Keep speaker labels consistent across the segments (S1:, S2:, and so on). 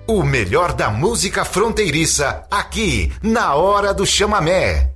S1: O melhor da música fronteiriça, aqui, na Hora do Chamamé.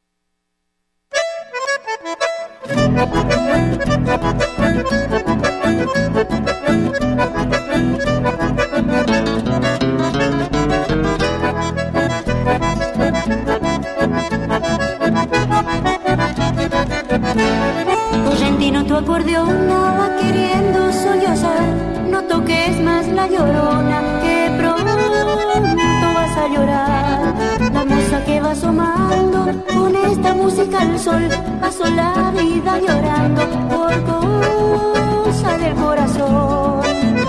S2: Correntino, tu acordeona va queriendo sollozar. No toques más la llorona, que pronto vas a llorar. La musa que va asomando, con esta música al sol, pasó la vida llorando por cosa del corazón.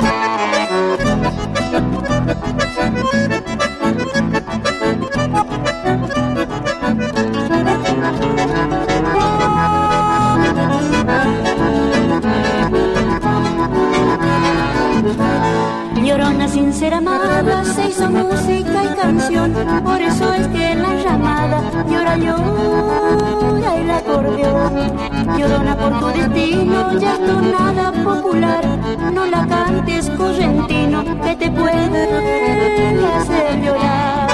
S2: Llorona sincera amada, se hizo música y canción, por eso es que la llamada llora, llora el acordeón. Llorona, por tu destino ya es tonada popular, no la cantes, correntino, que te puede hacer llorar.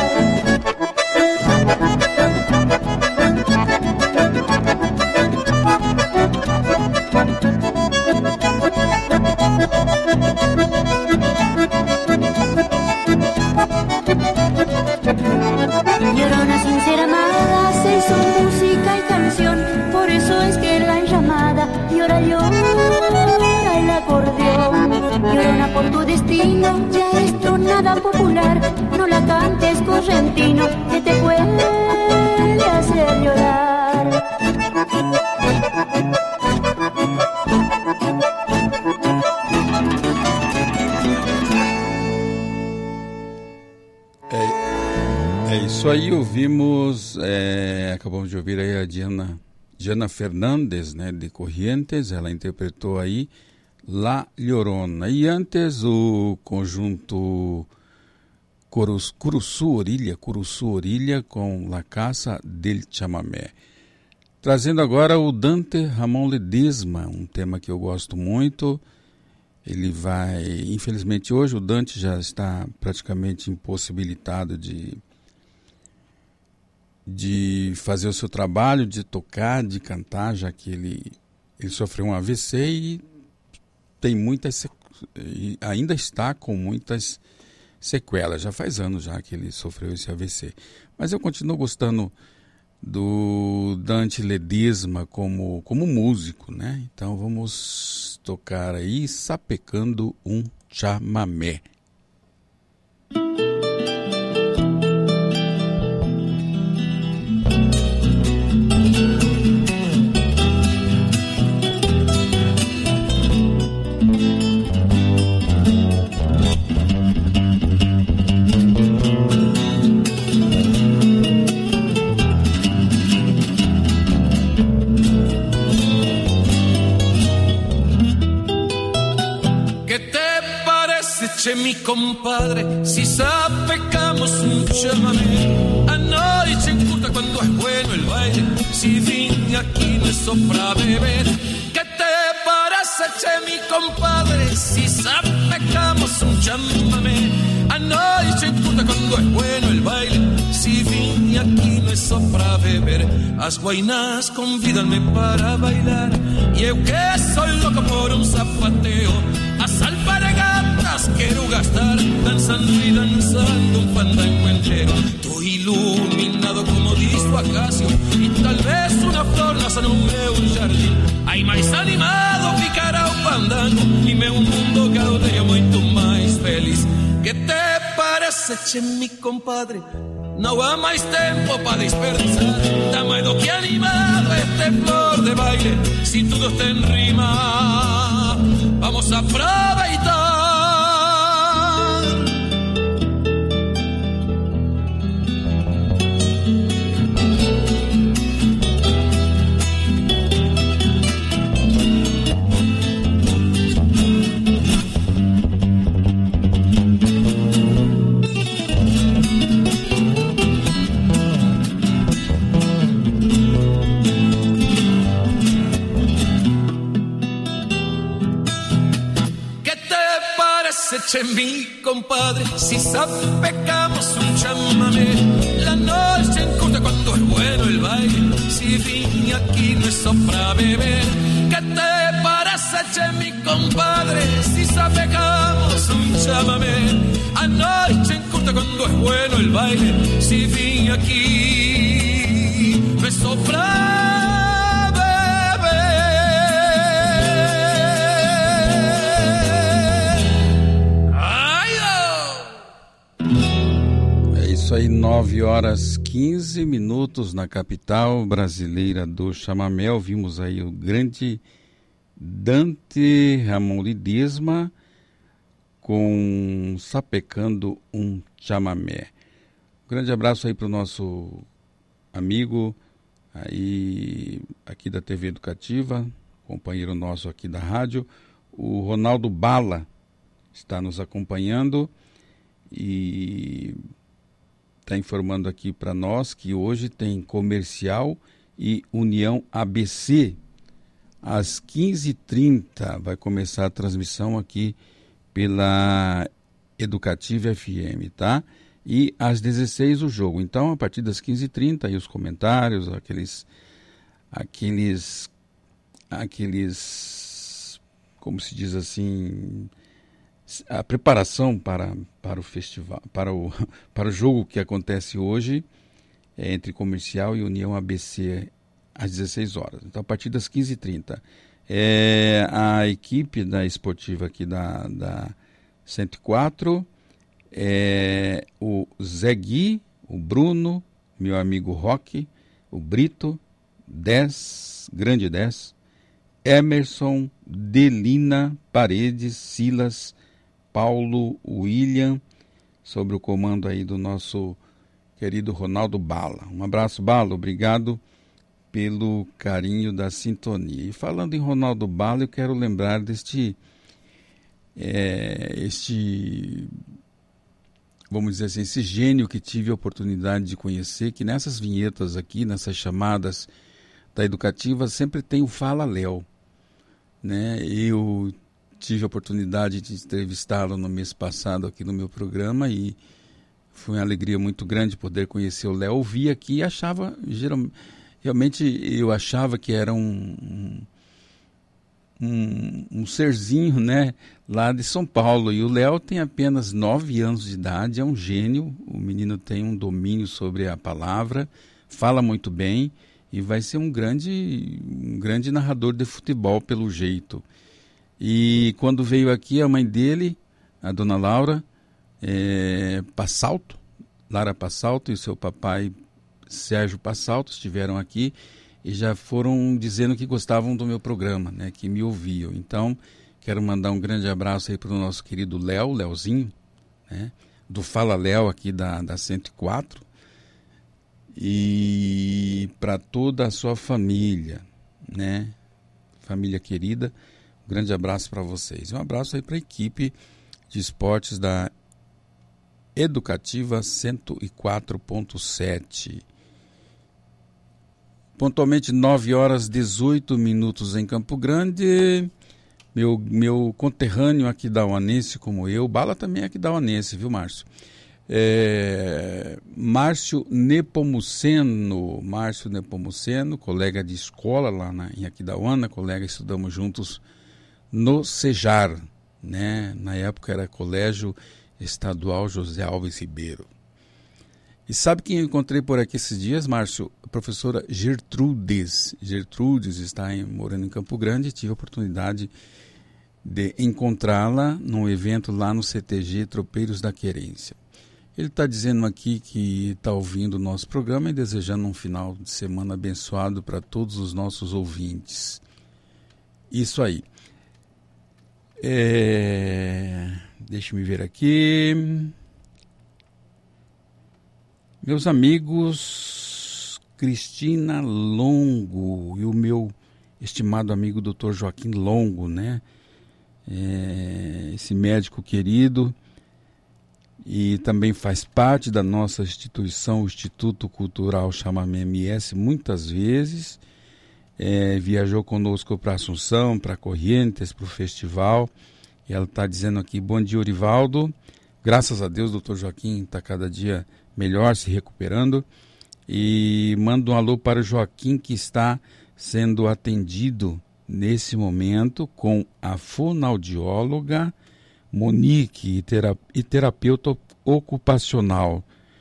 S2: Llorona sincera amada, se hizo música y canción, por eso es que la llamada llora, llora el acordeón. Llorona, por tu destino ya es tonada popular, no la cantes, correntino, que te puede hacer llorar.
S3: É isso aí, ouvimos, acabamos de ouvir aí a Diana Fernandes, né, de Corrientes. Ela interpretou aí La Llorona. E antes o conjunto Curuçu Orilha com La Casa del Chamamé. Trazendo agora o Dante Ramon Ledesma, um tema que eu gosto muito. Ele vai, infelizmente hoje o Dante já está praticamente impossibilitado de fazer o seu trabalho, de tocar, de cantar, já que ele sofreu um AVC e tem ainda está com muitas sequelas. Já faz anos já que ele sofreu esse AVC. Mas eu continuo gostando do Dante Ledesma como músico, né? Então vamos tocar aí Sapecando um Chamamé.
S4: Mi compadre, si sapecamos un chamamé, a noche en curta cuando es bueno el baile, si vine aquí no es sopra beber. ¿Qué te parece, che, mi compadre, si sapecamos un chamamé, a noche en curta cuando es bueno el baile, si vine aquí no es sopra beber. As guainas convídanme para bailar, y eu que soy loco por un zapateo, as alpargatas quiero gastar, danzando y danzando un fandango entero. Estoy iluminado como disco acacio, y tal vez una flor nace no meu jardim. Ai, mais animado ficará o fandango, e meu mundo cada dia muito mais feliz. Que te parece, che, mi compadre? No va más tiempo para desperdiçar, está mais do que animado este flor de baile, si todo está en rima, vamos a aproveitar. Que te noche, mi compadre, si sapecamos un chamamé. La noche encurta cuando es bueno el baile. Si vine aquí no es para beber. ¿Qué te parece, che, mi compadre, si sapecamos un chamamé? A noche encurta cuando es bueno el baile. Si vine aquí no es para beber.
S3: Isso aí, 9h15 na capital brasileira do chamamé. Ouvimos aí o grande Dante Ramon Ledesma com Sapecando um Chamamé. Um grande abraço aí para o nosso amigo aí aqui da TV Educativa, companheiro nosso aqui da rádio, o Ronaldo Bala está nos acompanhando e está informando aqui para nós que hoje tem Comercial e União ABC. Às 15h30 vai começar a transmissão aqui pela Educativa FM, tá? E às 16h o jogo. Então, a partir das 15h30, aí os comentários, aqueles, como se diz assim, a preparação para o festival, para o jogo que acontece hoje entre Comercial e União ABC às 16h. Então, a partir das 15h30. A equipe da esportiva aqui da 104, o Zé Gui, o Bruno, meu amigo Roque, o Brito, 10, grande 10, Emerson, Delina, Paredes, Silas, Paulo, William, sobre o comando aí do nosso querido Ronaldo Bala. Um abraço, Bala, obrigado pelo carinho da sintonia. E falando em Ronaldo Bala, eu quero lembrar vamos dizer assim, esse gênio que tive a oportunidade de conhecer, que nessas vinhetas aqui, nessas chamadas da Educativa, sempre tem o Fala Léo, né? Eu tive a oportunidade de entrevistá-lo no mês passado aqui no meu programa e foi uma alegria muito grande poder conhecer o Léo. Eu vi aqui e achava, realmente eu achava que era um serzinho, né, lá de São Paulo. E o Léo tem apenas 9 anos de idade, é um gênio. O menino tem um domínio sobre a palavra, fala muito bem e vai ser um grande narrador de futebol pelo jeito. E quando veio aqui a mãe dele, a dona Laura Passalto, Lara Passalto, e o seu papai Sérgio Passalto estiveram aqui e já foram dizendo que gostavam do meu programa, né, que me ouviam. Então, quero mandar um grande abraço aí para o nosso querido Leozinho, né, do Fala Léo aqui da 104, e para toda a sua família, né, família querida, um grande abraço para vocês. Um abraço aí para a equipe de esportes da Educativa 104.7. Pontualmente 9h18 em Campo Grande. Meu conterrâneo aqui da Uanense, como eu, Bala também é aqui da Uanense, viu, Márcio? Márcio Nepomuceno, colega de escola lá em Aquidauana, colega, estudamos juntos no Cejar, né? Na época era Colégio Estadual José Alves Ribeiro. E sabe quem eu encontrei por aqui esses dias, Márcio? A professora Gertrudes. Gertrudes está morando em Campo Grande. Tive a oportunidade de encontrá-la num evento lá no CTG Tropeiros da Querência. Ele está dizendo aqui que está ouvindo o nosso programa e desejando um final de semana abençoado para todos os nossos ouvintes. Isso aí. Deixa eu me ver aqui. Meus amigos Cristina Longo e o meu estimado amigo Dr. Joaquim Longo, né? Esse médico querido, e também faz parte da nossa instituição, o Instituto Cultural Chamamé MS, muitas vezes. Viajou conosco para Assunção, para Corrientes, para o festival, E ela está dizendo aqui: bom dia, Orivaldo. Graças a Deus, doutor Joaquim está cada dia melhor, se recuperando. E manda um alô para o Joaquim, que está sendo atendido nesse momento com a fonoaudióloga Monique e terapeuta ocupacional.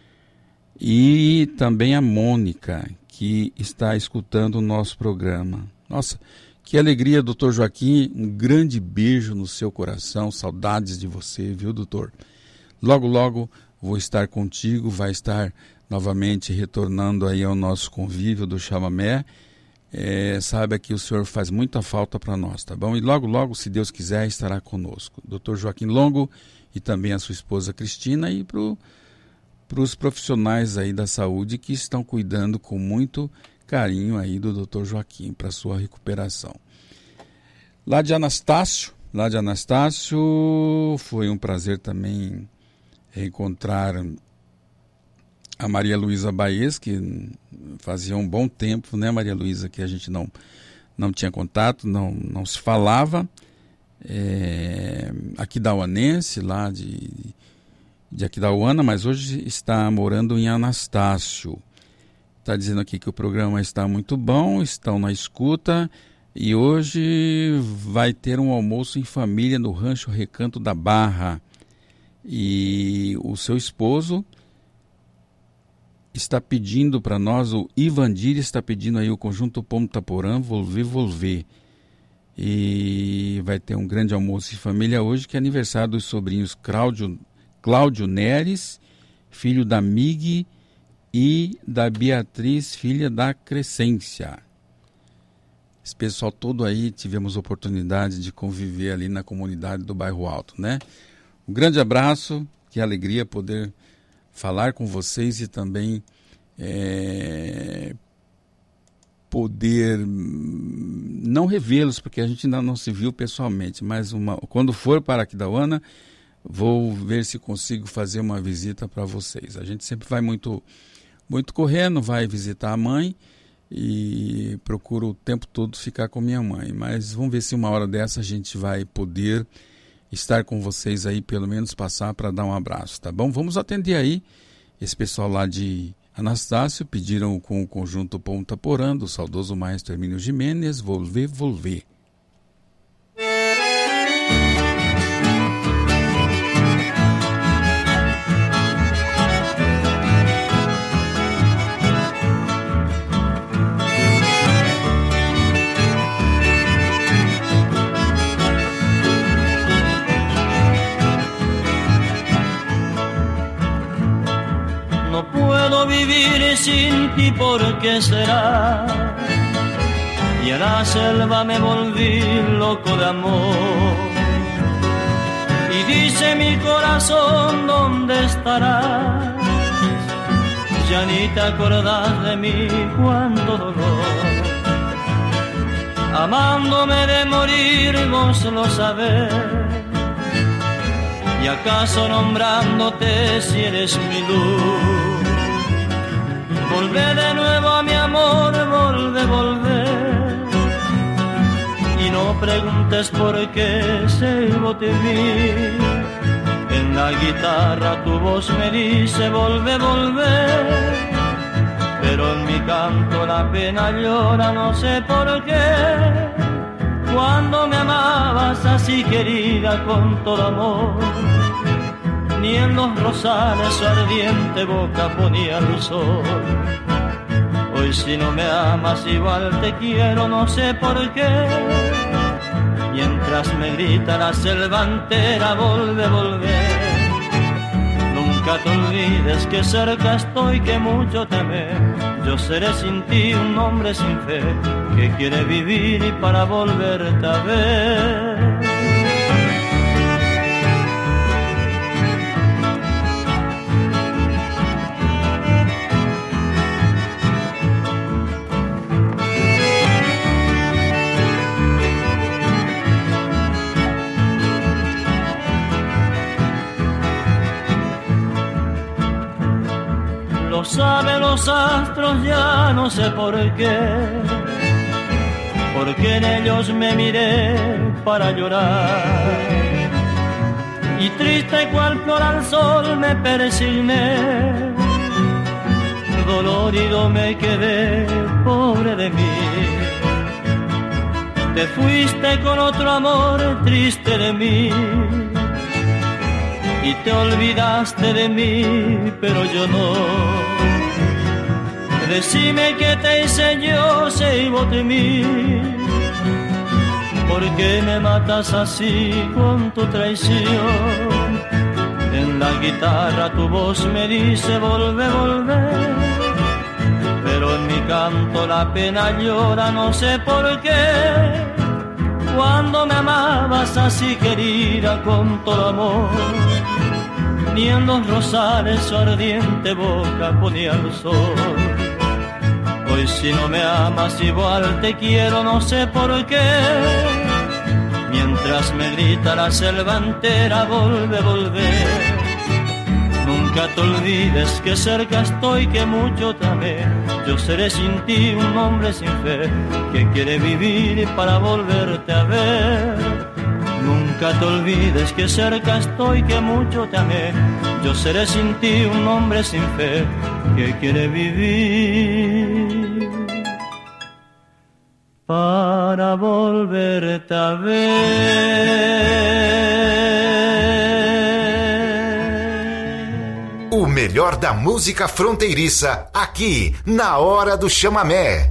S3: E também a Mônica, que está escutando o nosso programa. Nossa, que alegria, doutor Joaquim. Um grande beijo no seu coração. Saudades de você, viu, doutor? Logo, logo vou estar contigo, vai estar novamente retornando aí ao nosso convívio do chamamé. Saiba que o senhor faz muita falta para nós, tá bom? E logo, logo, se Deus quiser, estará conosco. Doutor Joaquim Longo e também a sua esposa Cristina, e para os profissionais aí da saúde que estão cuidando com muito carinho aí do doutor Joaquim para sua recuperação. Lá de Anastácio, foi um prazer também encontrar a Maria Luísa Baez, que fazia um bom tempo, né, Maria Luísa, que a gente não tinha contato, não se falava. Aquidauanense, lá de Aquidauana, mas hoje está morando em Anastácio. Está dizendo aqui que o programa está muito bom, estão na escuta, e hoje vai ter um almoço em família no Rancho Recanto da Barra. E o seu esposo está pedindo para nós, o Ivandir está pedindo aí o conjunto Ponta Porã, Volver. E vai ter um grande almoço em família hoje, que é aniversário dos sobrinhos Cláudio Neres, filho da Mig, e da Beatriz, filha da Crescência. Esse pessoal todo aí, tivemos oportunidade de conviver ali na comunidade do Bairro Alto, né? Um grande abraço, que alegria poder falar com vocês e também poder não revê-los, porque a gente ainda não se viu pessoalmente, mas quando for para Aquidauana, vou ver se consigo fazer uma visita para vocês. A gente sempre vai muito correndo, vai visitar a mãe e procuro o tempo todo ficar com minha mãe, mas vamos ver se uma hora dessa a gente vai poder estar com vocês aí, pelo menos passar para dar um abraço, tá bom? Vamos atender aí esse pessoal lá de Anastácio, pediram com o conjunto Ponta Porã, do saudoso maestro Hermínio Jimenez, Volver.
S5: Vivir sin ti, ¿por qué será? Y a la selva me volví loco de amor. Y dice mi corazón, ¿dónde estarás? Ya ni te acordás de mí, cuánto dolor. Amándome de morir, vos lo sabés. ¿Y acaso nombrándote si eres mi luz? Volvé de nuevo a mi amor, volvé. Y no preguntes por qué sigo de mí. En la guitarra tu voz me dice volvé. Pero en mi canto la pena llora, no sé por qué. Cuando me amabas así querida con todo amor, ni en los rosales su ardiente boca ponía el sol. Hoy si no me amas igual te quiero, no sé por qué. Mientras me grita la selva entera, volvé. Nunca te olvides que cerca estoy, que mucho te amé. Yo seré sin ti un hombre sin fe, que quiere vivir y para volverte a ver. Lo saben los astros, ya no sé por qué, porque en ellos me miré para llorar. y triste cual flor al sol me persigné. Dolorido me quedé, pobre de mí. Te fuiste con otro amor, triste de mí, y te olvidaste de mí, pero yo no. Decime qué te hice yo, Seibo de mí. ¿Por qué me matas así con tu traición? En la guitarra tu voz me dice volve, volver, pero en mi canto la pena llora, no sé por qué. Cuando me amabas así querida con todo amor, ni en los rosales su ardiente boca ponía el sol. Hoy si no me amas igual te quiero, no sé por qué. Mientras me grita la selva entera, volve, volve. Nunca te olvides que cerca estoy, que mucho te amé. Yo seré sin ti un hombre sin fe, que quiere vivir para volverte a ver. Nunca te olvides que cerca estoy, que mucho te amé. Yo seré sin ti un hombre sin fe, que quiere vivir para volverte a ver.
S1: O melhor da música fronteiriça, aqui, na Hora do Chamamé.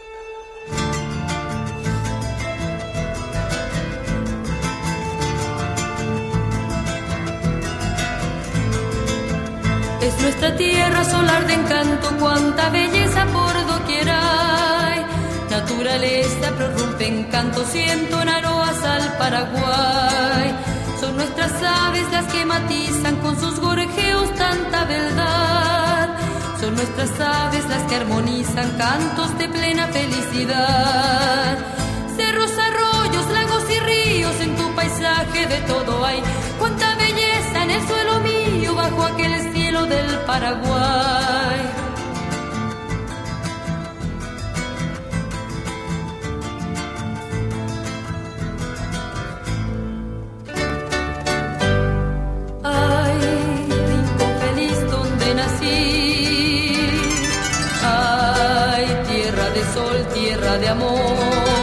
S2: Es nuestra tierra solar de encanto, cuánta belleza por doquier hay. Naturaleza prorrumpe en canto, siento en aroas al Paraguay. Son nuestras aves las que matizan con sus gorjeos tanta verdad. Son nuestras aves las que armonizan cantos de plena felicidad. Cerros, arroyos, lagos y ríos, en tu paisaje de todo hay. Cuánta belleza en el suelo mío, bajo aquel cielo del Paraguay. Ay, rincón feliz donde nací. Ay, tierra de sol, tierra de amor.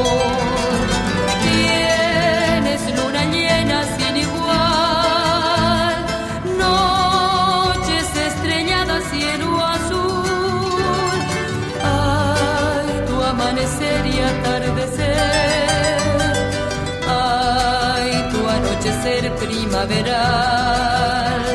S2: Tienes luna llena sin igual, noches estrelladas, cielo azul. Ay, tu amanecer y atardecer. Ay, tu anochecer primaveral.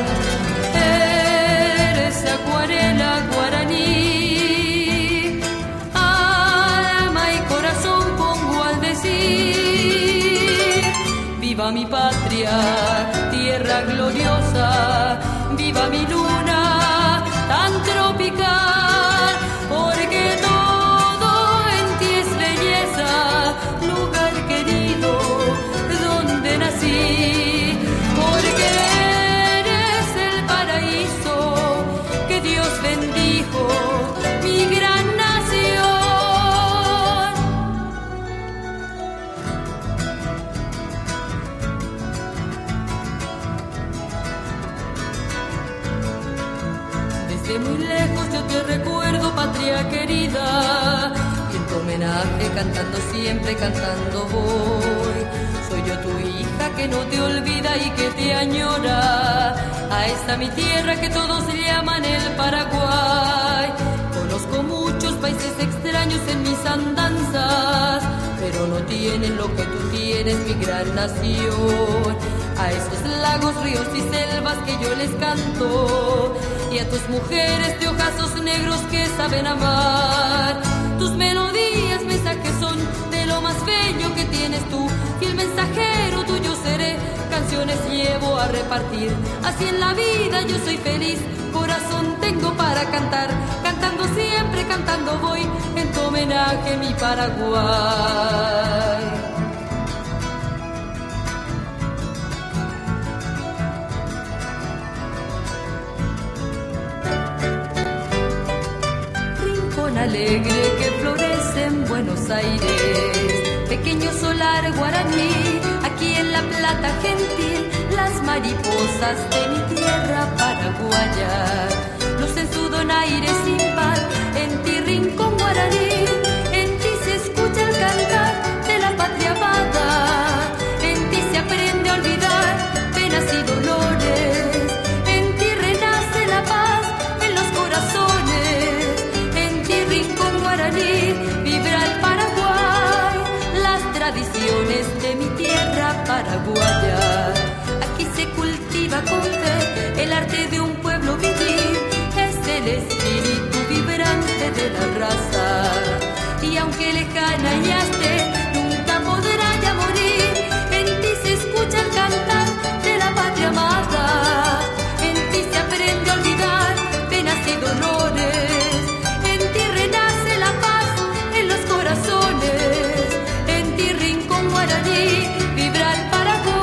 S2: Eres acuarela guaraní, alma y corazón pongo al decir. Viva mi patria, tierra gloriosa, viva mi luna tan tropical, porque todo en ti es belleza, lugar querido donde nací, porque eres el paraíso que Dios bendijo, mi gran nación. Desde muy lejos yo te recuerdo, patria querida, y en tu homenaje cantando siempre, cantando voy. Soy yo tu hija que no te olvida y que te añora a esta mi tierra que todos llaman el Paraguay. Conozco muchos países extraños en mis andanzas, pero no tienen lo que tú tienes, mi gran nación. A esos lagos, ríos y selvas que yo les canto, y a tus mujeres de ojazos negros que saben amar. Tus melodías, mensajes son de lo más bello que tienes tú, y el mensajero tuyo seré, canciones llevo a repartir. Así en la vida yo soy feliz, corazón tengo para cantar, cantando siempre, cantando voy, en tu homenaje mi Paraguay. Rincón alegre que florece en Buenos Aires, pequeño solar guaraní, aquí en La Plata gentil, las mariposas de mi tierra paraguaya lucen su donaire sin par. En ti rincón guaraní, en ti se escucha el cantar de la patria amada. En ti se aprende a olvidar penas y dolores. En ti renace la paz en los corazones. En ti rincón guaraní vibra el Paraguay, las tradiciones de mi tierra paraguaya. Aquí se cultiva con fe el arte de un pueblo vivir. Es el espíritu vibrante de la raza. Y aunque lejana ya esté, nunca podrá ya morir. En ti se escucha el cantar de la patria amada. En ti se aprende a olvidar penas y dolores. En ti renace la paz en los corazones. En ti rincón guaraní vibra el Paraguay.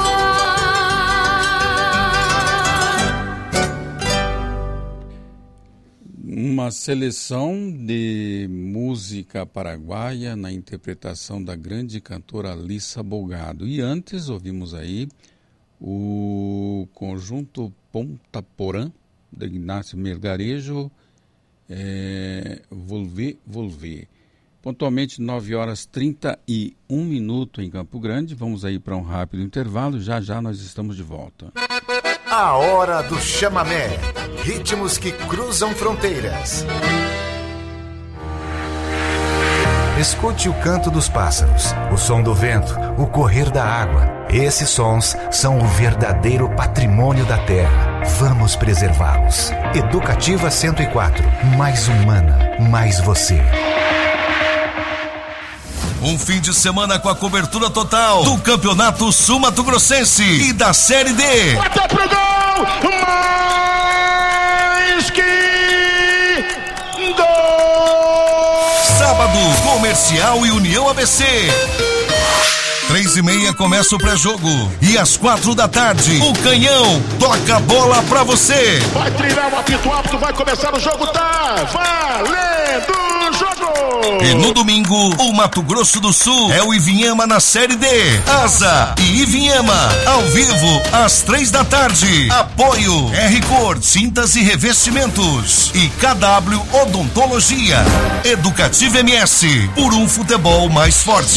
S3: Uma seleção de música paraguaia na interpretação da grande cantora Alissa Bogado. E antes ouvimos aí o conjunto Ponta Porã, de Ignácio Melgarejo, Volver. Pontualmente 9h31 em Campo Grande. Vamos aí para um rápido intervalo. Já nós estamos de volta.
S1: A Hora do Chamamé. Ritmos que cruzam fronteiras. Escute o canto dos pássaros, o som do vento, o correr da água. Esses sons são o verdadeiro patrimônio da terra. Vamos preservá-los. Educativa 104. Mais humana, mais você.
S6: Um fim de semana com a cobertura total do Campeonato Sul-Mato-Grossense e da Série D.
S7: Até pro gol! Mais que gol!
S6: Sábado, Comercial e União ABC. 3h30 começa o pré-jogo. E às 4 da tarde, o Canhão toca a bola pra você.
S7: Vai trilhar o apito alto, vai começar o jogo, tá valendo o jogo!
S6: E no domingo, o Mato Grosso do Sul é o Ivinhema na Série D. Asa e Ivinhema, ao vivo, às 3 da tarde. Apoio R-Cor, Cintas e Revestimentos. E KW Odontologia. Educativa MS, por um futebol mais forte.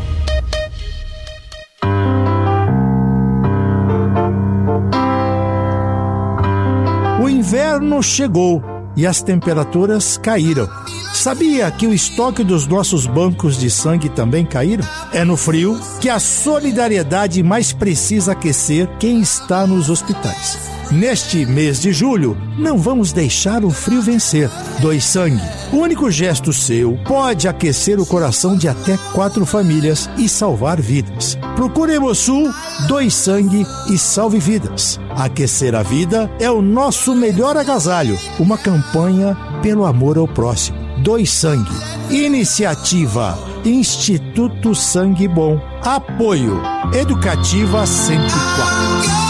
S8: O inverno chegou e as temperaturas caíram. Sabia que o estoque dos nossos bancos de sangue também caíram? É no frio que a solidariedade mais precisa aquecer quem está nos hospitais. Neste mês de julho, não vamos deixar o frio vencer. Doe sangue. O único gesto seu pode aquecer o coração de até 4 famílias e salvar vidas. Procure Hemosul, doe sangue e salve vidas. Aquecer a vida é o nosso melhor agasalho. Uma campanha pelo amor ao próximo. Doe sangue. Iniciativa Instituto Sangue Bom. Apoio Educativa 104.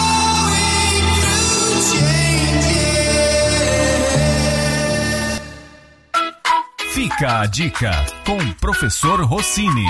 S9: Fica a dica com o professor Rossini.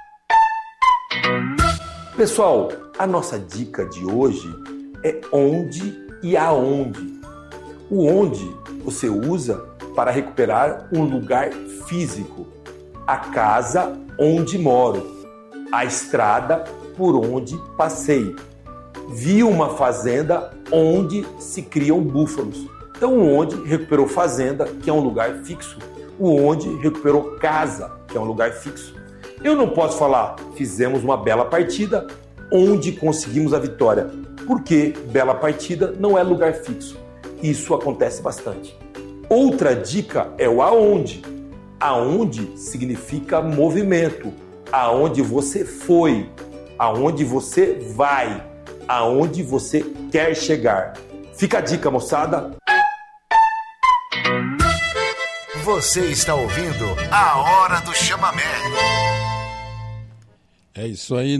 S10: Pessoal, a nossa dica de hoje é onde e aonde. O onde você usa para recuperar um lugar físico. A casa onde moro. A estrada por onde passei. Vi uma fazenda onde se criam búfalos. Então o onde recuperou fazenda, que é um lugar fixo. O onde recuperou casa, que é um lugar fixo. Eu não posso falar, fizemos uma bela partida, onde conseguimos a vitória, porque bela partida não é lugar fixo. Isso acontece bastante. Outra dica é o aonde. Aonde significa movimento. Aonde você foi, aonde você vai, aonde você quer chegar. Fica a dica, moçada.
S1: Você está ouvindo A Hora do Chamamé.
S3: É isso aí,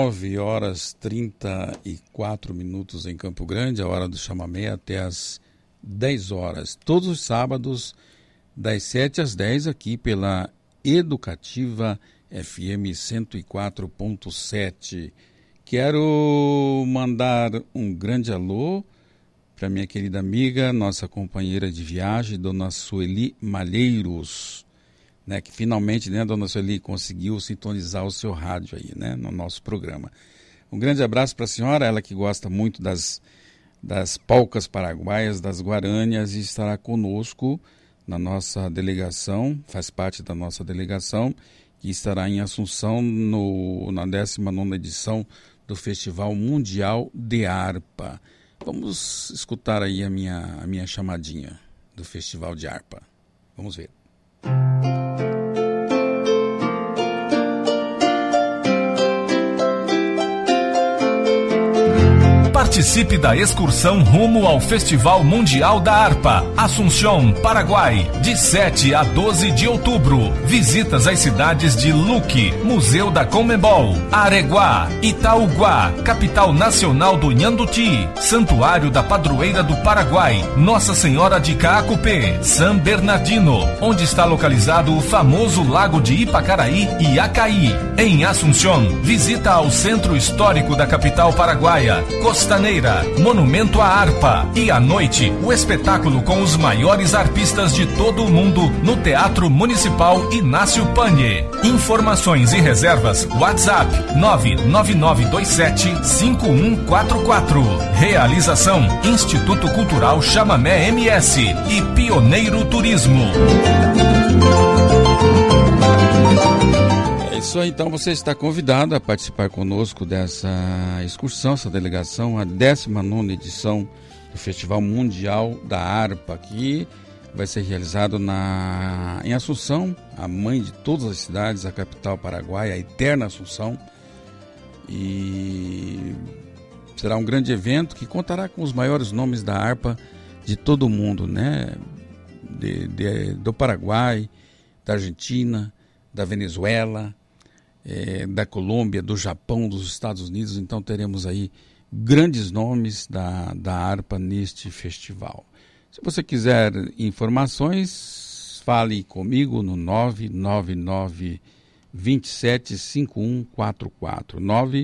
S3: 9h34 em Campo Grande, a Hora do Chamamé até as 10 horas. Todos os sábados, das 7 às 10, aqui pela Educativa FM 104.7, Quero mandar um grande alô para minha querida amiga, nossa companheira de viagem, Dona Sueli Malheiros, né, que finalmente, né, Dona Sueli, conseguiu sintonizar o seu rádio aí, né, no nosso programa. Um grande abraço para a senhora, ela que gosta muito das polcas paraguaias, das guarânias, e estará conosco na nossa delegação, faz parte da nossa delegação, que estará em Assunção na 19ª edição do Festival Mundial de Harpa. Vamos escutar aí a minha chamadinha do Festival de Harpa. Vamos ver.
S9: Participe da excursão rumo ao Festival Mundial da Harpa, Assunção, Paraguai, de 7 a 12 de outubro. Visitas às cidades de Luque, Museu da Conmebol, Areguá, Itaúguá, capital nacional do Nhanduti, Santuário da Padroeira do Paraguai, Nossa Senhora de Caacupé, San Bernardino, onde está localizado o famoso Lago de Ipacaraí e Acaí. Em Assunção, visita ao Centro Histórico da capital paraguaia, Costaneira, Monumento à Harpa, e à noite, o espetáculo com os maiores harpistas de todo o mundo no Teatro Municipal Inácio Pagne. Informações e reservas, WhatsApp 99927-5144. Realização, Instituto Cultural Chamamé MS e Pioneiro Turismo.
S3: Isso aí, então você está convidado a participar conosco dessa excursão, essa delegação, a 19ª edição do Festival Mundial da Harpa, que vai ser realizado em Assunção, a mãe de todas as cidades, a capital paraguaia, a eterna Assunção. E será um grande evento que contará com os maiores nomes da harpa de todo o mundo, né? Do Paraguai, da Argentina, da Venezuela, da Colômbia, do Japão, dos Estados Unidos. Então teremos aí grandes nomes da harpa neste festival. Se você quiser informações, fale comigo no 99927-5144,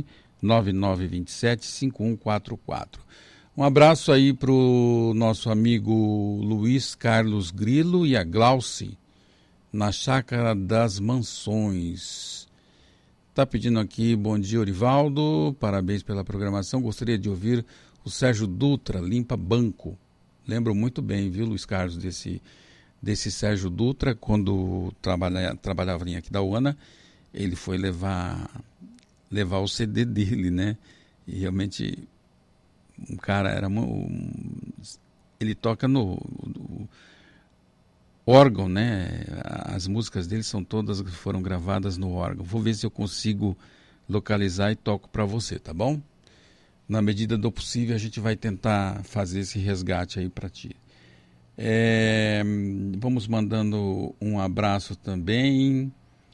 S3: 99927-5144. Um abraço aí para o nosso amigo Luiz Carlos Grilo e a Glauci, na Chácara das Mansões. Está pedindo aqui, bom dia Orivaldo, parabéns pela programação, gostaria de ouvir o Sérgio Dutra, Limpa Banco. Lembro muito bem, viu, Luiz Carlos, desse Sérgio Dutra, quando trabalhava em Aquidauana, ele foi levar o CD dele, né? E realmente, um cara ele toca no órgão, né? As músicas dele foram gravadas no órgão. Vou ver se eu consigo localizar e toco para você, tá bom? Na medida do possível, a gente vai tentar fazer esse resgate aí para ti. Vamos mandando um abraço também.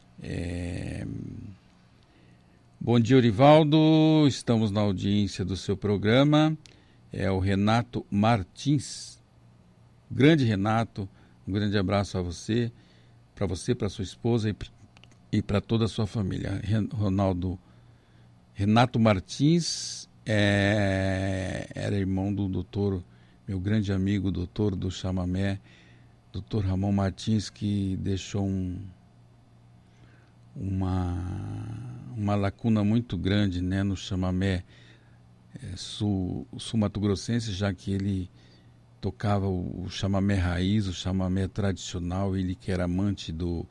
S3: Bom dia, Orivaldo. Estamos na audiência do seu programa. É o Renato Martins. Grande Renato. Um grande abraço a você, para sua esposa e para toda a sua família. Renato Martins era irmão do doutor, meu grande amigo, doutor do Chamamé, doutor Ramon Martins, que deixou uma lacuna muito grande, né, no Chamamé sul-mato-grossense, já que ele tocava o chamamé raiz, o chamamé tradicional, ele que era amante do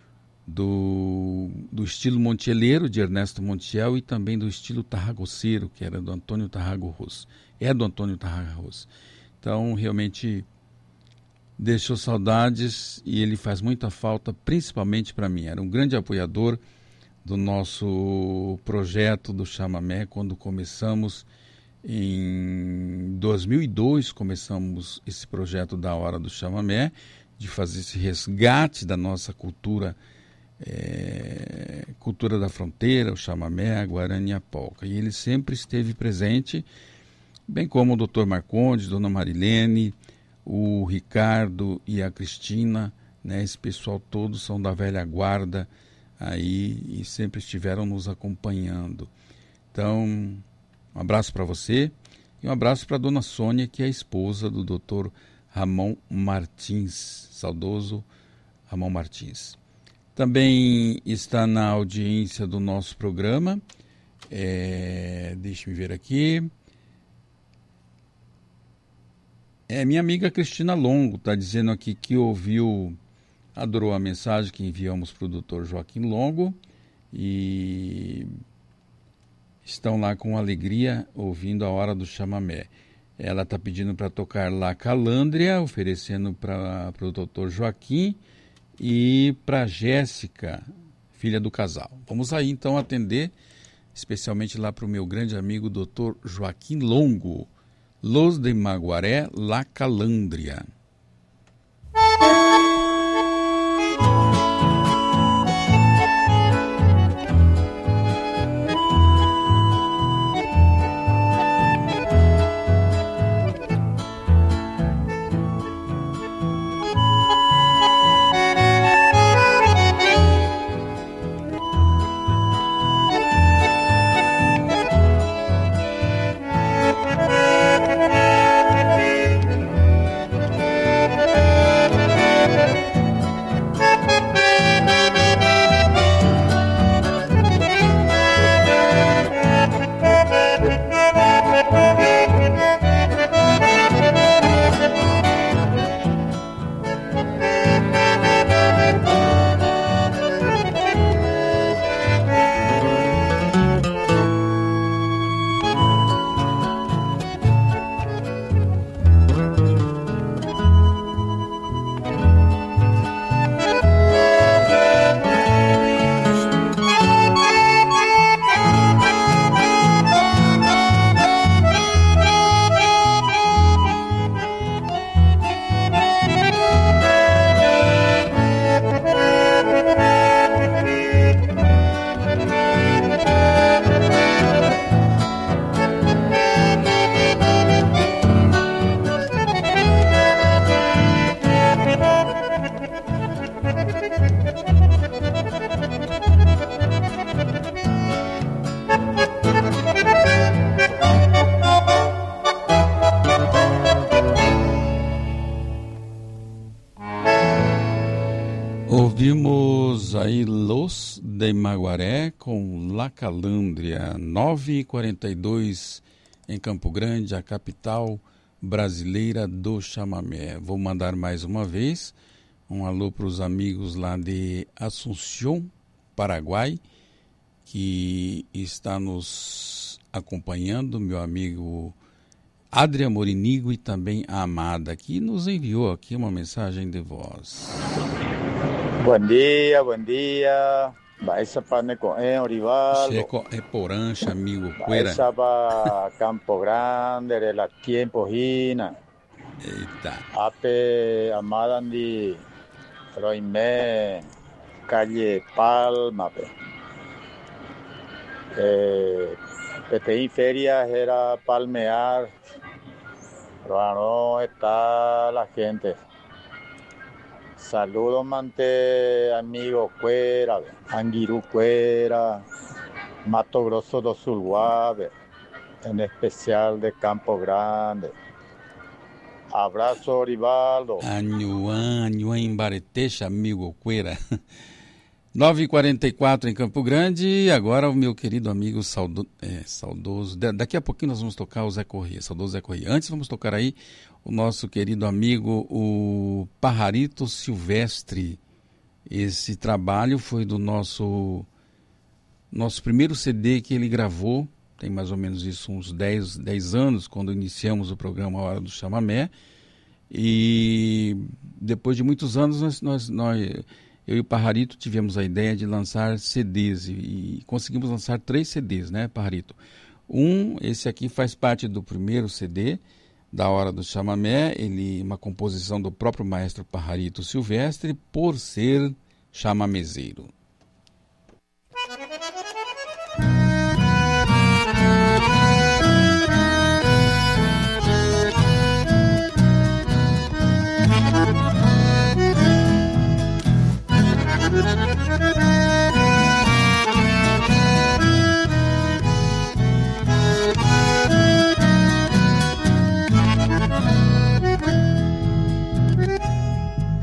S3: estilo montieleiro, de Ernesto Montiel, e também do estilo tarragoceiro, que era do Antônio Tarragorros. Do Antônio Tarragorros. Então, realmente, deixou saudades e ele faz muita falta, principalmente para mim. Era um grande apoiador do nosso projeto do chamamé, quando começamos. Em 2002 começamos esse projeto da Hora do Chamamé, de fazer esse resgate da nossa cultura, cultura da fronteira, o chamamé, a guarani e a polca. E ele sempre esteve presente, bem como o Dr. Marcondes, Dona Marilene, o Ricardo e a Cristina, né? Esse pessoal todos são da velha guarda aí e sempre estiveram nos acompanhando. Então, um abraço para você e um abraço para a dona Sônia, que é a esposa do Dr. Ramon Martins, saudoso Ramon Martins. Também está na audiência do nosso programa, deixa eu ver aqui, minha amiga Cristina Longo, está dizendo aqui que adorou a mensagem que enviamos para o Dr. Joaquim Longo e estão lá com alegria ouvindo a hora do chamamé. Ela está pedindo para tocar La Calandria, oferecendo para o Dr. Joaquim e para Jéssica, filha do casal. Vamos aí então atender, especialmente lá para o meu grande amigo Dr. Joaquim Longo, Los de Maguaré, La Calandria. Ouvimos aí Los de Maguaré com La Calandria, 9h42 em Campo Grande, a capital brasileira do chamamé. Vou mandar mais uma vez um alô para os amigos lá de Assunção, Paraguai, que está nos acompanhando, meu amigo Adria Morinigo e também a Amada, que nos enviou aqui uma mensagem de voz.
S11: Bom dia, bom dia. Baisa para Necoé, Orivaldo.
S3: Checo é Porancha, amigo Cuera.
S11: Baisa para Campo Grande, de la Tiempo Hina.
S3: Eita.
S11: Ape Amada de Roimé, calle Palma. Petei feria era palmear. Pero no está la gente. Saludos, mante, amigo Cuera, Anguirú Cuera, Mato Grosso do Sulguave, en especial de Campo Grande. Abraço, Orivaldo.
S3: Anhuã em Baretecha, amigo Cuera. 9h44 em Campo Grande, agora o meu querido amigo saudoso, daqui a pouquinho nós vamos tocar o Zé Corrêa, saudoso Zé Corrêa. Antes vamos tocar aí o nosso querido amigo, o Pajarito Silvestre. Esse trabalho foi do nosso primeiro CD que ele gravou, tem mais ou menos isso, uns 10 anos, quando iniciamos o programa A Hora do Chamamé. E depois de muitos anos, eu e o Pajarito tivemos a ideia de lançar CDs e conseguimos lançar 3 CDs, né, Pajarito? Esse aqui faz parte do primeiro CD, da Hora do Chamamé, uma composição do próprio maestro Pajarito Silvestre, por ser chamamezeiro.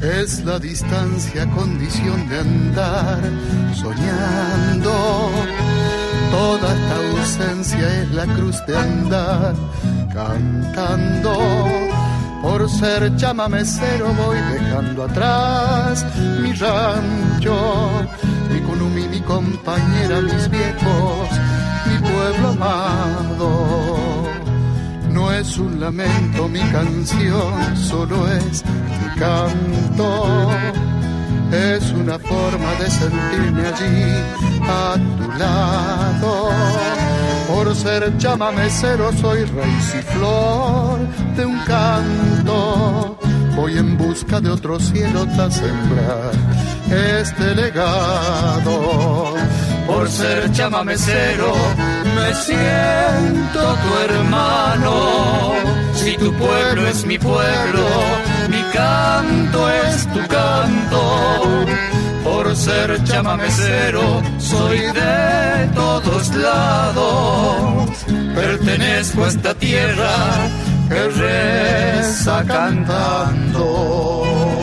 S12: Es la distancia condición de andar soñando. Toda esta ausencia es la cruz de andar cantando. Por ser chamamecero voy dejando atrás mi rancho, mi cunumi, mi compañera, mis viejos, mi pueblo amado. No es un lamento mi canción, solo es mi canto. Es una forma de sentirme allí a tu lado. Por ser chamamecero soy raíz y flor de un canto. Voy en busca de otro cielo para sembrar este legado.
S5: Por ser chamamecero me siento tu hermano. Si tu pueblo es mi pueblo, mi canto es tu canto. Por ser chamamecero soy de todos lados. Pertenezco a esta tierra que reza cantando.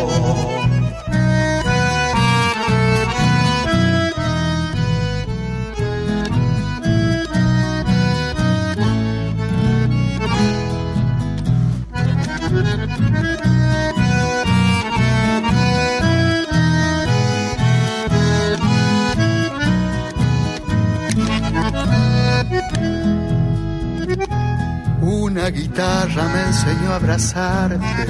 S12: Una guitarra me enseñó a abrazarte,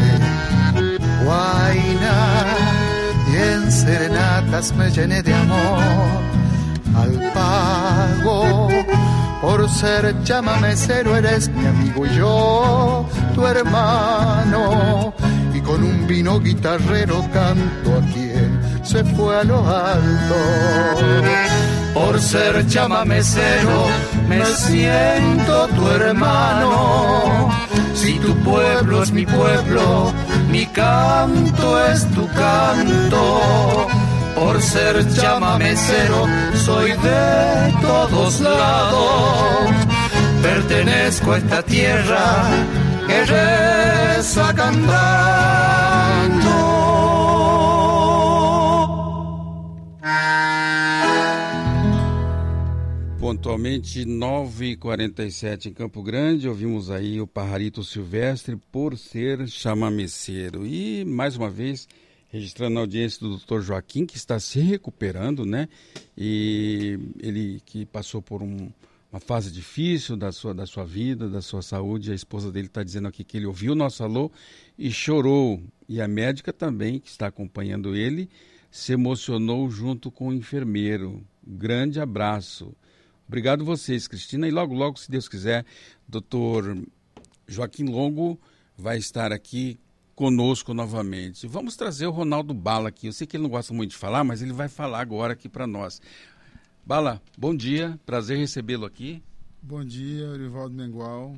S12: guaina, y en serenatas me llené de amor al pago. Por ser chamamecero eres mi amigo y yo tu hermano, y con un vino guitarrero canto a quien se fue a lo alto.
S5: Por ser chamamecero me siento tu hermano. Si tu pueblo es mi pueblo, mi canto es tu canto. Por ser chamamecero soy de todos lados. Pertenezco a esta tierra que reza cantando.
S3: Pontualmente 9h47 em Campo Grande, ouvimos aí o Pajarito Silvestre, Por Ser Chamameceiro. E, mais uma vez, registrando a audiência do Dr. Joaquim, que está se recuperando, né? E ele que passou por uma fase difícil da sua vida, da sua saúde. A esposa dele está dizendo aqui que ele ouviu o nosso alô e chorou. E a médica também, que está acompanhando ele, se emocionou junto com o enfermeiro. Grande abraço. Obrigado vocês, Cristina. E logo, logo, se Deus quiser, doutor Joaquim Longo vai estar aqui conosco novamente. Vamos trazer o Ronaldo Bala aqui. Eu sei que ele não gosta muito de falar, mas ele vai falar agora aqui para nós. Bala, bom dia. Prazer recebê-lo aqui.
S13: Bom dia, Eurivaldo Mengual.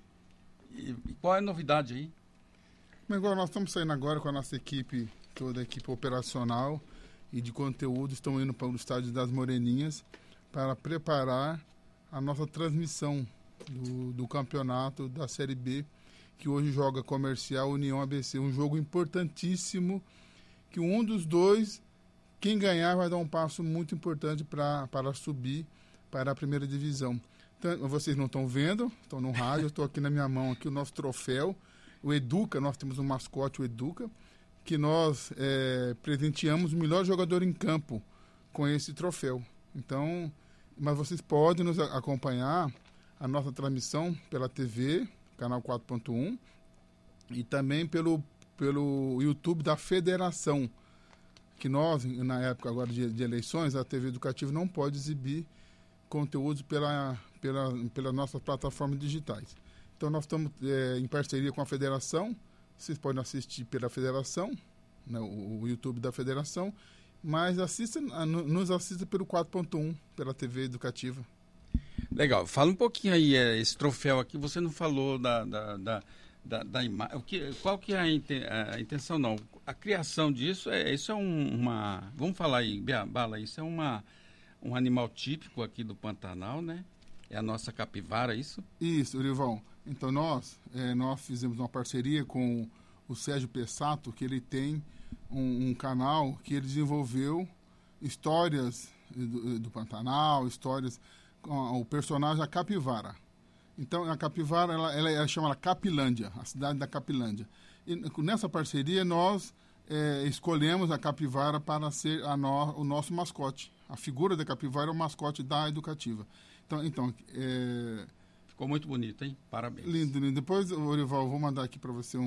S3: E qual é a novidade aí?
S13: Mengual, nós estamos saindo agora com a nossa equipe, toda a equipe operacional e de conteúdo. Estamos indo para o Estádio das Moreninhas para preparar a nossa transmissão do campeonato da Série B, que hoje joga Comercial União ABC, um jogo importantíssimo, que um dos dois, quem ganhar, vai dar um passo muito importante para subir para a primeira divisão. Então, vocês não estão vendo, estão no rádio, eu estou aqui na minha mão aqui o nosso troféu, o Educa, nós temos um mascote, o Educa, que nós presenteamos o melhor jogador em campo com esse troféu. Então, mas vocês podem nos acompanhar a nossa transmissão pela TV, canal 4.1, e também pelo YouTube da Federação, que nós, na época agora de eleições, a TV Educativa não pode exibir conteúdos pelas nossas plataformas digitais. Então, nós estamos em parceria com a Federação, vocês podem assistir pela Federação, né, o YouTube da Federação, mas nos assista pelo 4.1, pela TV Educativa.
S3: Legal. Fala um pouquinho aí, esse troféu aqui, você não falou da imagem. Qual que é a intenção, não? A criação disso, isso é uma... Vamos falar aí, Bala, isso é um animal típico aqui do Pantanal, né? É a nossa capivara, isso?
S13: Isso, Urivão. Então, nós fizemos uma parceria com o Sérgio Pessato, que ele tem um canal que ele desenvolveu histórias do Pantanal, histórias com o personagem a capivara. Então, a capivara, ela chama Capilândia, a cidade da Capilândia. E nessa parceria, nós escolhemos a capivara para ser o nosso mascote. A figura da capivara é o mascote da Educativa. Então
S3: ficou muito bonito, hein? Parabéns.
S13: Lindo, lindo. Depois, Orival, eu vou mandar aqui para você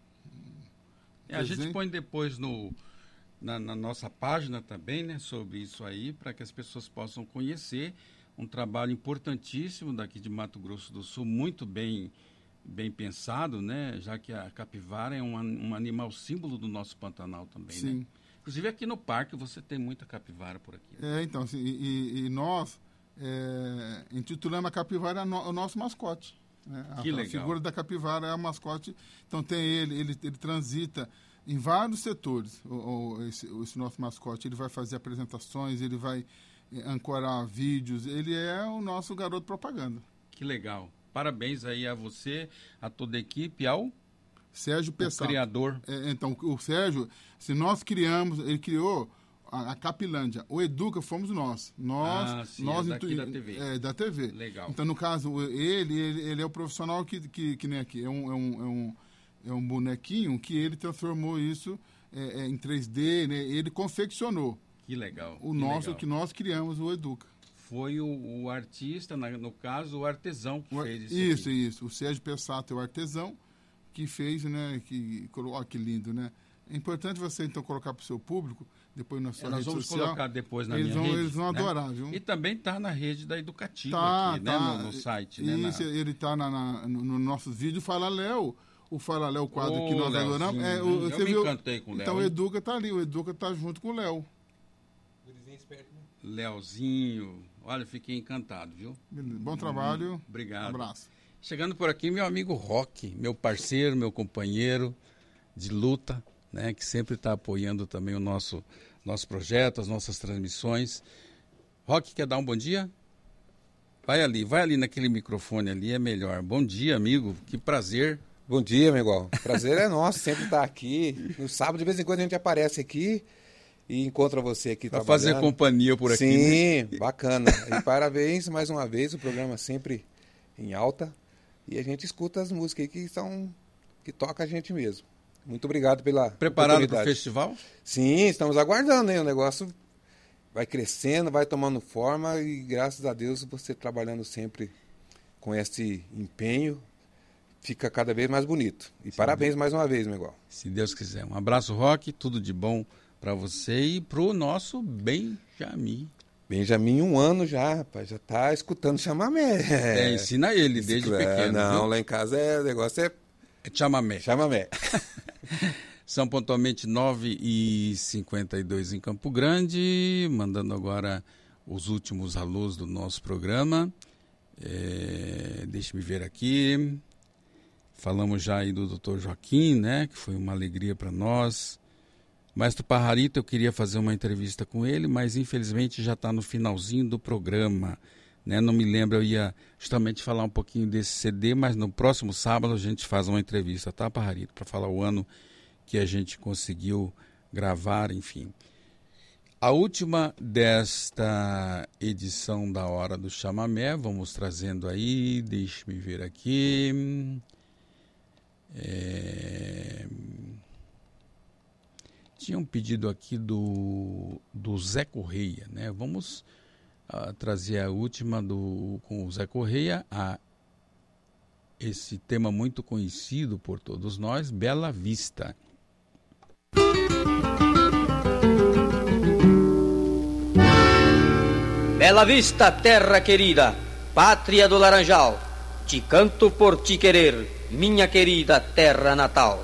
S3: a gente põe depois na nossa página também, né, sobre isso aí, para que as pessoas possam conhecer um trabalho importantíssimo daqui de Mato Grosso do Sul, muito bem pensado, né, já que a capivara é um animal símbolo do nosso Pantanal também.
S13: Sim.
S3: Né? Inclusive aqui no parque você tem muita capivara por aqui.
S13: Então, e nós intitulamos a capivara o nosso mascote. Né?
S3: Que legal.
S13: A figura da capivara é a mascote. Então tem ele transita em vários setores, esse nosso mascote. Ele vai fazer apresentações, ele vai ancorar vídeos, ele é o nosso garoto propaganda.
S3: Que legal. Parabéns aí a você, a toda a equipe, ao
S13: Sérgio Pessato,
S3: criador.
S13: Então, o Sérgio, se nós ele criou a Capilândia. O Educa fomos nós. Nós
S3: daqui da TV.
S13: Da TV.
S3: Legal.
S13: Então, no caso, ele é o profissional que nem aqui. É um bonequinho que ele transformou isso em 3D, né? Ele confeccionou.
S3: Que legal.
S13: Que nós criamos, o Educa.
S3: Foi o artista, no caso, o artesão que fez
S13: isso. O Sérgio Pessato é o artesão que fez, né? Que lindo, né? É importante você, então, colocar para o seu público, depois na sua rede social.
S3: Nós vamos colocar depois na minha rede.
S13: Eles vão adorar,
S3: né?
S13: Viu?
S3: E também está na rede da Educativa aqui, né? No site.
S13: Isso,
S3: né?
S13: ele está no nossos vídeos. Fala Léo, o quadro que nós adoramos.
S3: Eu me encantei com o Léo.
S13: Então o Educa está ali, o Educa está junto com o Léo.
S3: Léozinho, olha, fiquei encantado, viu?
S13: Bom trabalho.
S3: Obrigado.
S13: Um abraço.
S3: Chegando por aqui, meu amigo Roque, meu parceiro, meu companheiro de luta, né, que sempre está apoiando também o nosso projeto, as nossas transmissões. Roque, quer dar um bom dia? Vai ali naquele microfone ali, é melhor. Bom dia, amigo, que prazer.
S14: Bom dia, Miguel. Prazer é nosso sempre estar aqui. No sábado, de vez em quando, a gente aparece aqui e encontra você aqui
S3: trabalhando. Para fazer companhia por aqui.
S14: Sim, né? Bacana. E parabéns mais uma vez, o programa sempre em alta. E a gente escuta as músicas aí que toca a gente mesmo. Muito obrigado pela
S3: Preparado para o festival?
S14: Sim, estamos aguardando, hein? O negócio vai crescendo, vai tomando forma e graças a Deus você trabalhando sempre com esse empenho, fica cada vez mais bonito. E parabéns mais uma vez, Miguel.
S3: Se Deus quiser. Um abraço, Roque, tudo de bom para você e para o nosso Benjamin.
S14: Benjamin, 1 ano já, rapaz, já tá escutando chamamé.
S3: Ensina ele desde pequeno.
S14: Não,
S3: viu?
S14: Lá em casa o negócio é
S3: chamamé.
S14: Chamamé.
S3: São pontualmente 9h52 em Campo Grande, mandando agora os últimos alôs do nosso programa. Deixe-me ver aqui. Falamos já aí do Dr. Joaquim, né, que foi uma alegria para nós. Maestro Pajarito, eu queria fazer uma entrevista com ele, mas infelizmente já está no finalzinho do programa, né? Não me lembro, eu ia justamente falar um pouquinho desse CD, mas no próximo sábado a gente faz uma entrevista, tá, Pajarito? Para falar o ano que a gente conseguiu gravar, enfim. A última desta edição da Hora do Chamamé, vamos trazendo aí, deixe-me ver aqui. Tinha um pedido aqui do Zé Correia, né? Vamos trazer a última com o Zé Correia, esse tema muito conhecido por todos nós, Bela Vista.
S15: Bela Vista, terra querida, pátria do Laranjal, te canto por te querer, minha querida terra natal.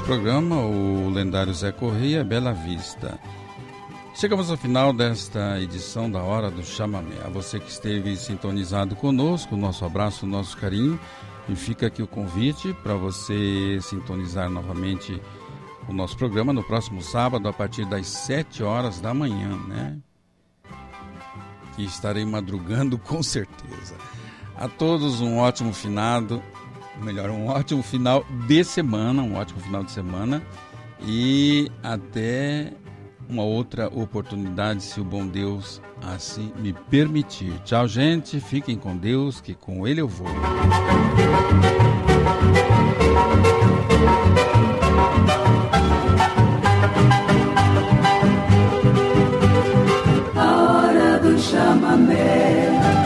S3: programa, o lendário Zé Correia, Bela Vista. Chegamos ao final desta edição da Hora do Chamamé. A você que esteve sintonizado conosco, nosso abraço, nosso carinho. E fica aqui o convite para você sintonizar novamente o nosso programa no próximo sábado, a partir das 7 horas da manhã, né? Que estarei madrugando com certeza. A todos um ótimo um ótimo final de semana, e até uma outra oportunidade, se o bom Deus assim me permitir. Tchau, gente, fiquem com Deus, que com Ele eu vou.
S16: A hora do chamamé.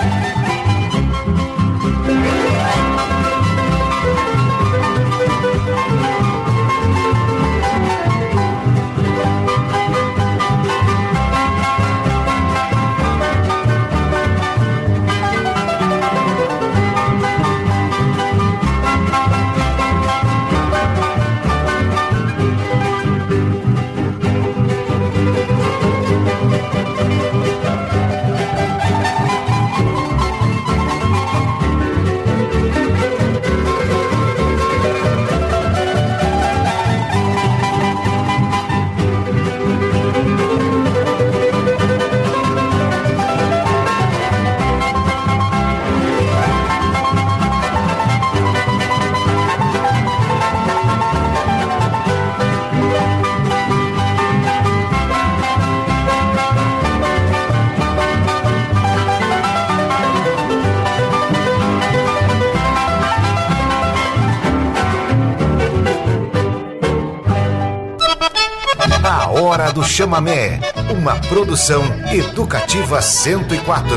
S1: Hora do Chamamé, uma produção Educativa 104.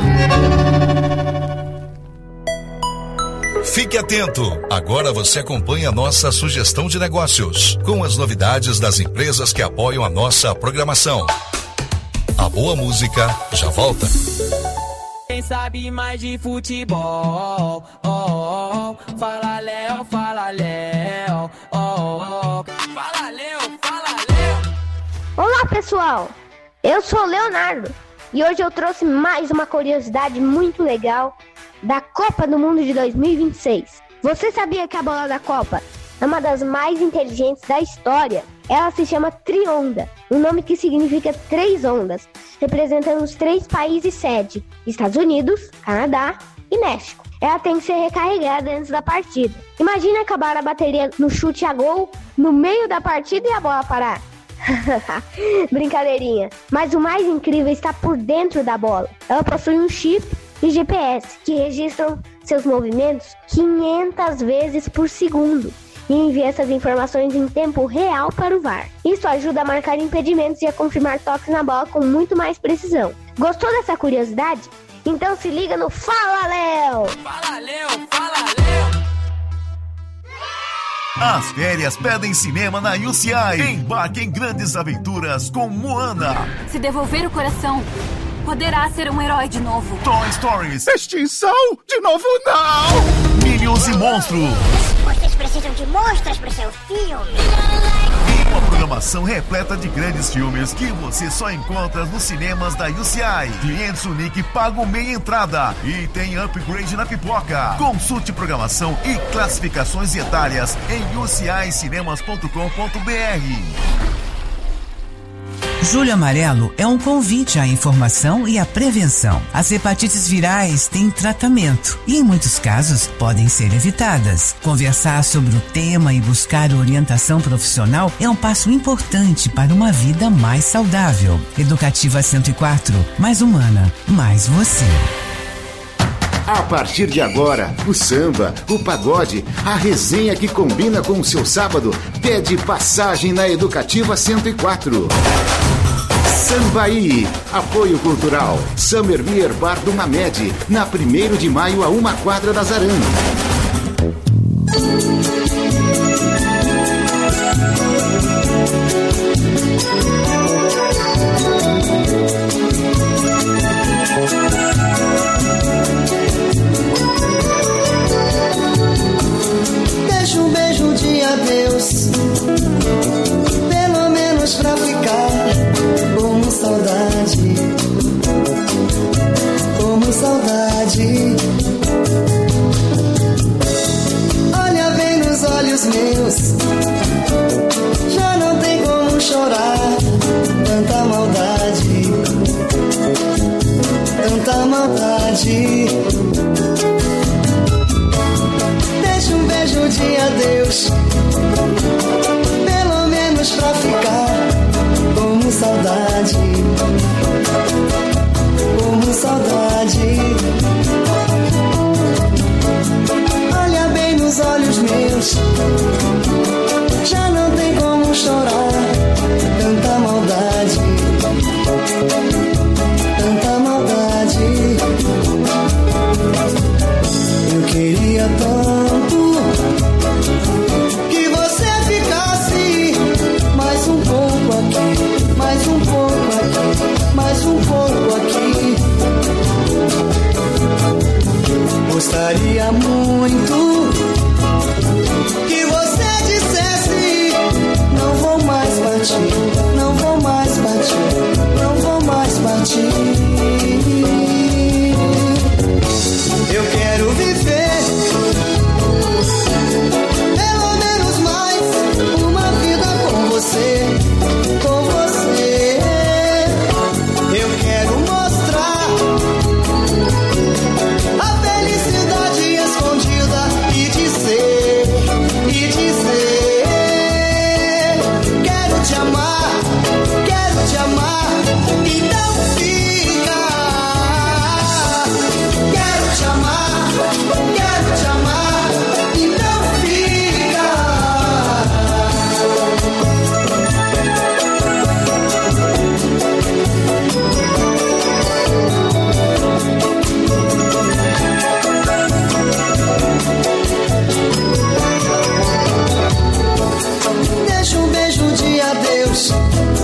S6: Fique atento, agora você acompanha a nossa sugestão de negócios, com as novidades das empresas que apoiam a nossa programação. A boa música já volta.
S17: Quem sabe mais de futebol, fala Léo, fala Léo, fala Léo, fala Léo.
S18: Olá pessoal, eu sou o Leonardo e hoje eu trouxe mais uma curiosidade muito legal da Copa do Mundo de 2026. Você sabia que a bola da Copa é uma das mais inteligentes da história? Ela se chama Trionda, um nome que significa 3 ondas, representando os 3 países sede, Estados Unidos, Canadá e México. Ela tem que ser recarregada antes da partida. Imagina acabar a bateria no chute a gol no meio da partida e a bola parar. Brincadeirinha, mas o mais incrível está por dentro da bola. Ela possui um chip e GPS que registram seus movimentos 500 vezes por segundo e envia essas informações em tempo real para o VAR. Isso ajuda a marcar impedimentos e a confirmar toques na bola com muito mais precisão. Gostou dessa curiosidade? Então se liga no Fala Léo!
S17: Fala Léo, fala Léo!
S6: As férias pedem cinema na UCI. Embarque em grandes aventuras com Moana.
S19: Se devolver o coração, poderá ser um herói de novo.
S6: Toy Stories.
S7: Extinção? De novo não!
S6: Minions e monstros.
S20: Vocês precisam de monstros pro seu filme.
S6: E uma programação repleta de grandes filmes que você só encontra nos cinemas da UCI. Clientes Unique pagam meia entrada e tem upgrade na pipoca. Consulte programação e classificações etárias em ucincinemas.com.br.
S21: Julho Amarelo é um convite à informação e à prevenção. As hepatites virais têm tratamento e, em muitos casos, podem ser evitadas. Conversar sobre o tema e buscar orientação profissional é um passo importante para uma vida mais saudável. Educativa 104, mais humana, mais você.
S22: A partir de agora, o samba, o pagode, a resenha que combina com o seu sábado, pede passagem na Educativa 104. Sambaí, apoio cultural, Summer Beer Bar do Mamed, na 1º de maio a 1 quadra da Zarã.
S23: Deixa um beijo de adeus
S2: Gostaria muito que você dissesse: não vou mais partir, não vou mais partir, não vou mais partir. Eu quero viver pelo menos mais uma vida com você, com você. Eu quero mostrar a felicidade escondida e dizer, quero te amar, então fica. Quero te amar, então fica. Deixa um beijo de adeus,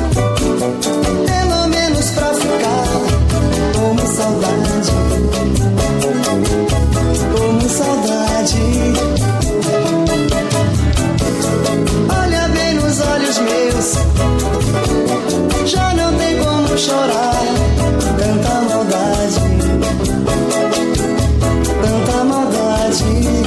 S2: pelo menos pra ficar. Como saudade, como saudade. Olha bem nos olhos meus, já não tem como chorar. Tanta maldade, tanta maldade.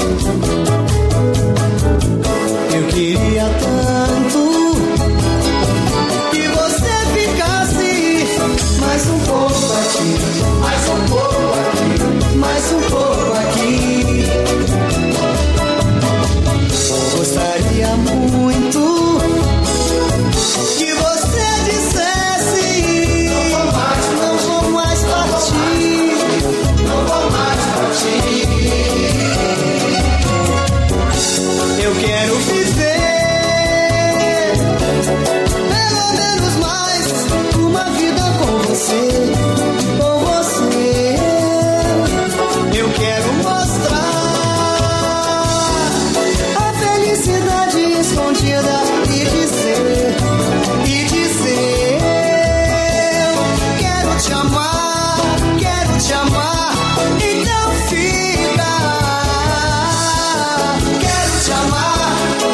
S2: Eu queria tanto que você ficasse mais um pouco aqui, mais um pouco aqui, mais um pouco aqui. Gostaria muito que você dissesse: não vou mais partir, não vou mais partir. Eu quero viver pelo menos mais uma vida com você, com você. Eu quero mostrar a felicidade escondida e dizer, quero te amar, então fica. Quero te amar,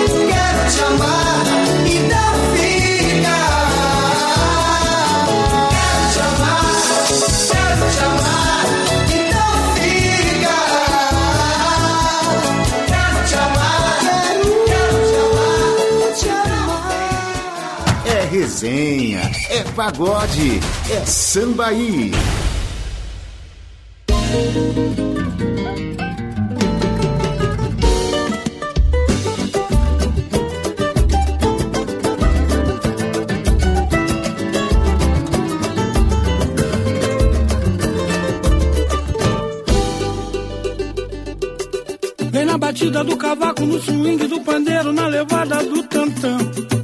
S2: então fica. Quero te amar, então fica. Quero te amar, quero te amar.
S22: É resenha, é pagode, é sambaí.
S4: Vem na batida do cavaco, no swing do pandeiro, na levada do tantã.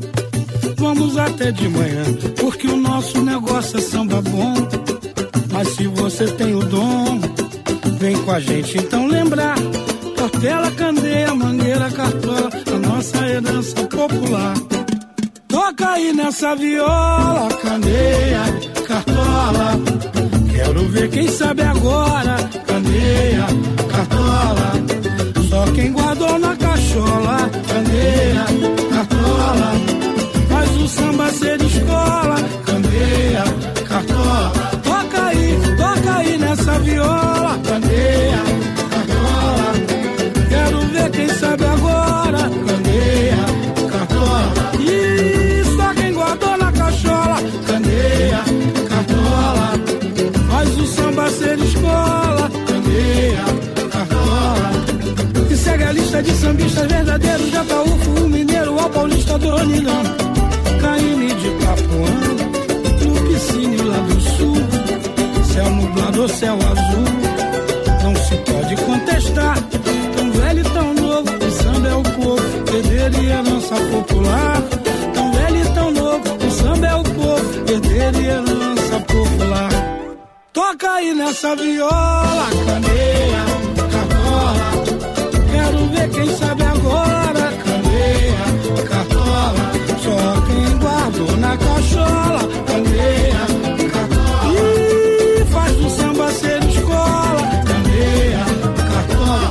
S4: Vamos até de manhã, porque o nosso negócio é samba bom. Mas se você tem o dom, vem com a gente então lembrar. Tortela, candeia, mangueira, cartola, a nossa herança popular. Toca aí nessa viola, candeia, cartola. Quero ver quem sabe agora, candeia, cartola. Só quem guardou na cachola, candeia, cartola. Faz o samba ser escola, candeia, cartola. Toca aí nessa viola, candeia, cartola. Quero ver quem sabe agora, candeia, cartola. E só quem guardou na cachola, candeia, cartola. Faz o samba ser escola, candeia, cartola. E segue a lista de sambistas verdadeiros, de Ataúfo, o mineiro, ao paulista do Ronilão. Caíme de Papuã, no piscine lá do sul. Céu nublado ou céu azul, não se pode contestar. Tão velho e tão novo, o samba é o povo, herdeiro e herança popular. Tão velho e tão novo, o samba é o povo, herdeiro e herança popular. Toca aí nessa viola, candeia, cartola. Quero ver quem sabe agora, candeia, cartola. Só quem guardou na cachola, candeia, cartola. E faz o samba ser escola, candeia, cartola.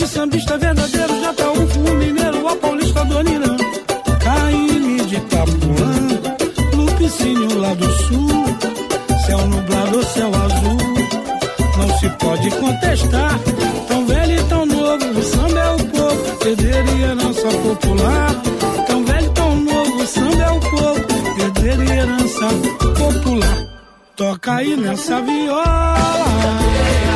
S4: de sambista verdadeiro, Jataúfo, o mineiro, a paulista do Nirã, Caíme de Itapuã, Lupicínio lá do sul, céu nublado, céu azul, não se pode contestar, tão velho e tão novo, o samba é o povo, perder e herança popular, tão velho e tão novo, o samba é o povo, perder e herança popular, toca aí nessa viola.